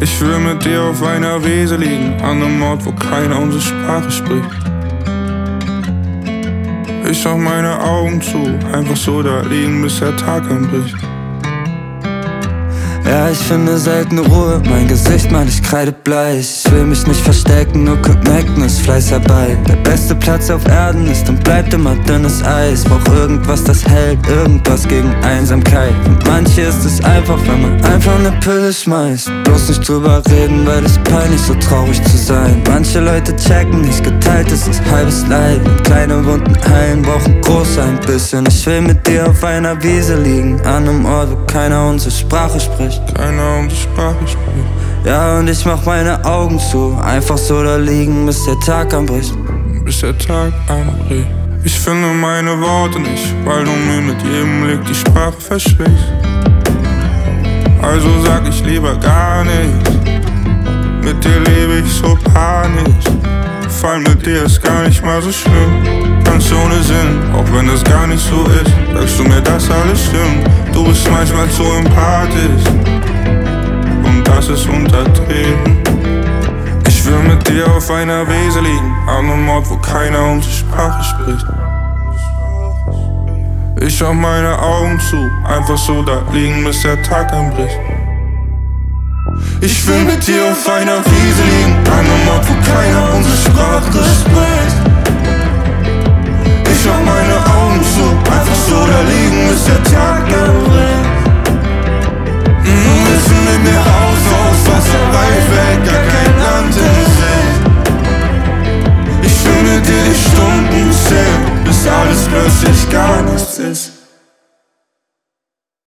Ich will mit dir auf einer Wiese liegen, an einem Ort, wo keiner unsere Sprache spricht. Ich mach meine Augen zu, einfach so da liegen, bis der Tag anbricht. Ja, ich finde selten Ruhe, mein Gesicht mal ich kreidebleich. Ich will mich nicht verstecken, nur connecten ist Fleiß herbei. Der beste Platz auf Erden ist und bleibt immer dünnes Eis. Brauch irgendwas, das hält, irgendwas gegen Einsamkeit. Und manche ist es einfach, wenn man einfach eine Pille schmeißt. Bloß nicht drüber reden, weil es peinlich so traurig zu sein. Manche Leute checken nicht, geteilt ist halbes Leid. Und kleine Wunden heilen, brauchen groß ein bisschen. Ich will mit dir auf einer Wiese liegen, an einem Ort, wo keiner unsere Sprache spricht. Keiner unsere Sprache spricht. Ja, und ich mach meine Augen zu, einfach so da liegen, bis der Tag anbricht. Bis der Tag anbricht. Ich finde meine Worte nicht, weil du mir mit jedem Blick die Sprache versprichst. Also sag ich lieber gar nichts. Mit dir lebe ich so panisch. Fall mit dir ist gar nicht mal so schlimm. Ganz ohne Sinn, auch wenn das gar nicht so ist. Sagst du mir, dass alles stimmt. Du bist manchmal so empathisch. Und das ist untertrieben. Ich will mit dir auf einer Wiese liegen, an einem Ort, wo keiner unsere Sprache spricht. Ich mach meine Augen zu, einfach so da liegen, bis der Tag anbricht. Ich will mit dir auf einer Wiese liegen, an einem Ort, wo keiner unsere Sprache spricht. Ich mach meine Augen zu, einfach so da liegen, bis der Tag anbricht. Willst du mit mir raus aus Wasser, weit weg, gar kein Land in Sicht. Ich will mit dir die Stunden zählen, bis alles plötzlich gar nichts ist.